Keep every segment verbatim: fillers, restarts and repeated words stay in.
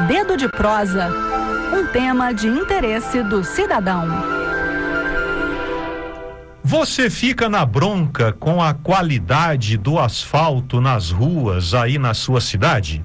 Dedo de Prosa, um tema de interesse do cidadão. Você fica na bronca com a qualidade do asfalto nas ruas aí na sua cidade?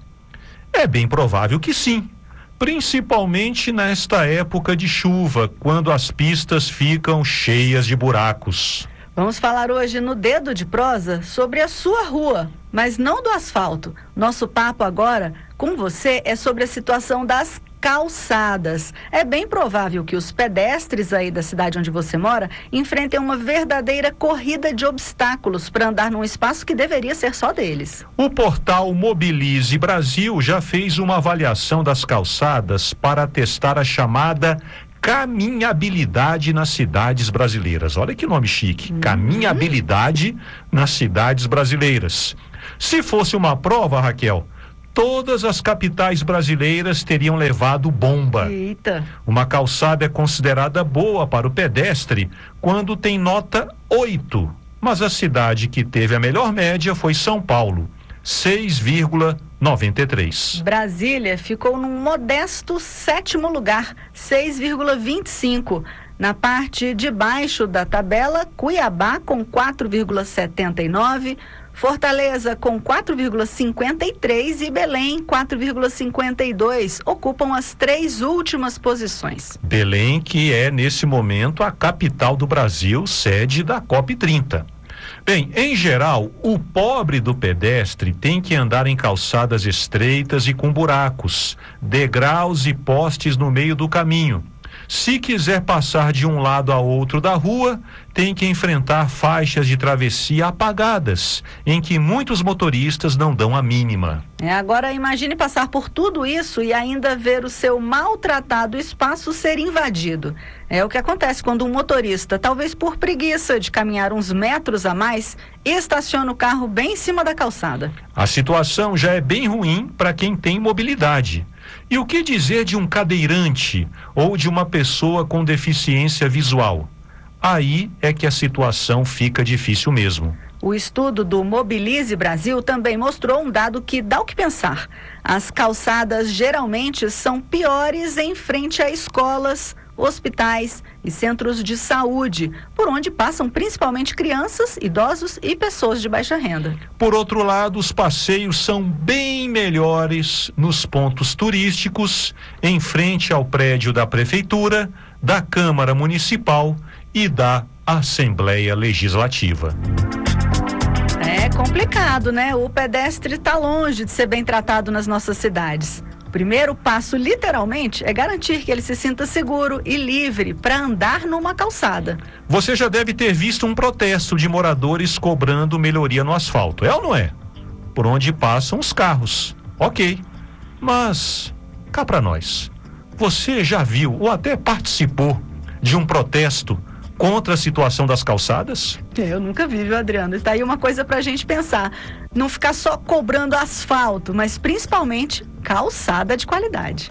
É bem provável que sim, principalmente nesta época de chuva, quando as pistas ficam cheias de buracos. Vamos falar hoje no Dedo de Prosa sobre a sua rua, mas não do asfalto. Nosso papo agora com você é sobre a situação das calçadas. É bem provável que os pedestres aí da cidade onde você mora enfrentem uma verdadeira corrida de obstáculos para andar num espaço que deveria ser só deles. O portal Mobilize Brasil já fez uma avaliação das calçadas para testar a chamada caminhabilidade nas cidades brasileiras. Olha que nome chique, uhum. Caminhabilidade nas cidades brasileiras. Se fosse uma prova, Raquel, todas as capitais brasileiras teriam levado bomba. Eita. Uma calçada é considerada boa para o pedestre quando tem nota oito, mas a cidade que teve a melhor média foi São Paulo, seis vírgula noventa e três. Brasília ficou num modesto sétimo lugar, seis vírgula vinte e cinco. Na parte de baixo da tabela, Cuiabá com quatro vírgula setenta e nove, Fortaleza com quatro vírgula cinquenta e três e Belém quatro vírgula cinquenta e dois ocupam as três últimas posições. Belém, que é nesse momento a capital do Brasil, sede da COP trinta. Bem, em geral, o pobre do pedestre tem que andar em calçadas estreitas e com buracos, degraus e postes no meio do caminho. Se quiser passar de um lado a outro da rua, tem que enfrentar faixas de travessia apagadas, em que muitos motoristas não dão a mínima. É, agora imagine passar por tudo isso e ainda ver o seu maltratado espaço ser invadido. É o que acontece quando um motorista, talvez por preguiça de caminhar uns metros a mais, estaciona o carro bem em cima da calçada. A situação já é bem ruim para quem tem mobilidade. E o que dizer de um cadeirante ou de uma pessoa com deficiência visual? Aí é que a situação fica difícil mesmo. O estudo do Mobilize Brasil também mostrou um dado que dá o que pensar. As calçadas geralmente são piores em frente a escolas, hospitais e centros de saúde, por onde passam principalmente crianças, idosos e pessoas de baixa renda. Por outro lado, os passeios são bem melhores nos pontos turísticos, em frente ao prédio da Prefeitura, da Câmara Municipal e da Assembleia Legislativa. É complicado, né? O pedestre está longe de ser bem tratado nas nossas cidades. O primeiro passo, literalmente, é garantir que ele se sinta seguro e livre para andar numa calçada. Você já deve ter visto um protesto de moradores cobrando melhoria no asfalto, é ou não é? Por onde passam os carros. Ok, mas cá para nós, você já viu ou até participou de um protesto contra a situação das calçadas? Eu nunca vi, viu, Adriano? Está aí uma coisa pra gente pensar. Não ficar só cobrando asfalto, mas principalmente calçada de qualidade.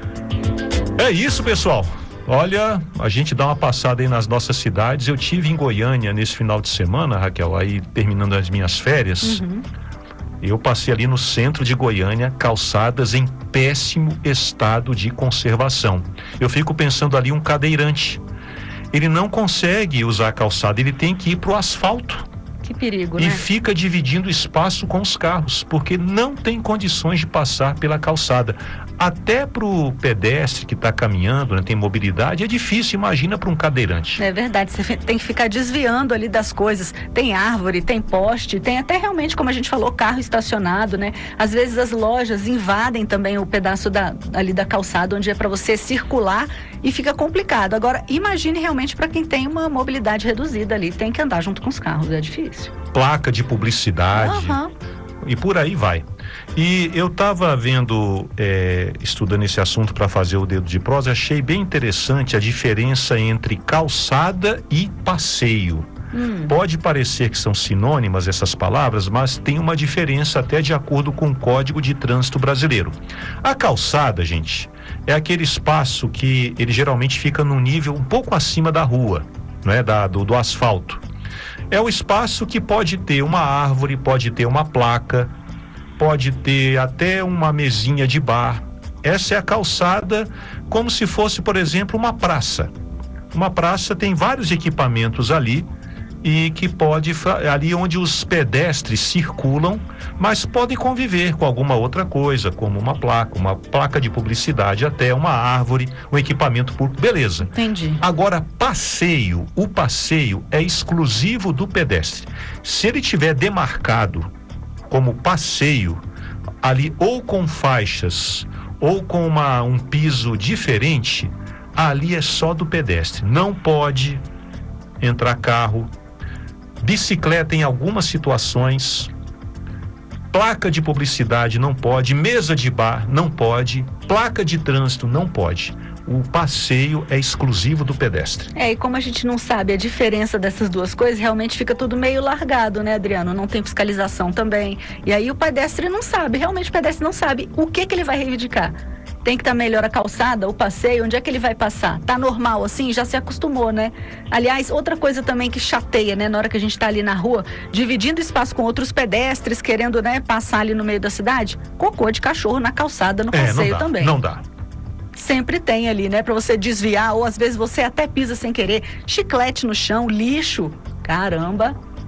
É isso, pessoal. Olha, a gente dá uma passada aí nas nossas cidades. Eu tive em Goiânia nesse final de semana, Raquel, aí terminando as minhas férias. Uhum. Eu passei ali no centro de Goiânia, calçadas em péssimo estado de conservação. Eu fico pensando ali um cadeirante. Ele não consegue usar a calçada, ele tem que ir para o asfalto. Que perigo, e né? E fica dividindo espaço com os carros, porque não tem condições de passar pela calçada. Até para o pedestre que está caminhando, né, tem mobilidade, é difícil, imagina para um cadeirante. É verdade, você tem que ficar desviando ali das coisas. Tem árvore, tem poste, tem até realmente, como a gente falou, carro estacionado, né? Às vezes as lojas invadem também o pedaço da, ali da calçada, onde é para você circular e fica complicado. Agora, imagine realmente para quem tem uma mobilidade reduzida ali, tem que andar junto com os carros, é difícil. Placa de publicidade. Uhum. E por aí vai. E eu estava vendo, é, estudando esse assunto para fazer o Dedo de Prosa, achei bem interessante a diferença entre calçada e passeio. Hum. Pode parecer que são sinônimas essas palavras, mas tem uma diferença até de acordo com o Código de Trânsito Brasileiro. A calçada, gente, é aquele espaço que ele geralmente fica num nível um pouco acima da rua, não é? Da, do, do asfalto. É o espaço que pode ter uma árvore, pode ter uma placa, pode ter até uma mesinha de bar. Essa é a calçada como se fosse, por exemplo, uma praça. Uma praça tem vários equipamentos ali e que pode, ali onde os pedestres circulam, mas podem conviver com alguma outra coisa, como uma placa, uma placa de publicidade, até uma árvore, um equipamento público, beleza. Entendi. Agora, passeio, o passeio é exclusivo do pedestre. Se ele tiver demarcado como passeio, ali ou com faixas, ou com uma, um piso diferente, ali é só do pedestre. Não pode entrar carro, bicicleta em algumas situações, placa de publicidade não pode, mesa de bar não pode, placa de trânsito não pode. O passeio é exclusivo do pedestre. É, e como a gente não sabe a diferença dessas duas coisas, realmente fica tudo meio largado, né, Adriano? Não tem fiscalização também. E aí o pedestre não sabe, realmente o pedestre não sabe o que que ele vai reivindicar. Tem que estar melhor a calçada, o passeio, onde é que ele vai passar? Tá normal assim? Já se acostumou, né? Aliás, outra coisa também que chateia, né? Na hora que a gente tá ali na rua, dividindo espaço com outros pedestres, querendo, né, passar ali no meio da cidade, cocô de cachorro na calçada, no É, passeio não dá, também. não dá. Sempre tem ali, né? Pra você desviar, ou às vezes você até pisa sem querer. Chiclete no chão, lixo. Caramba.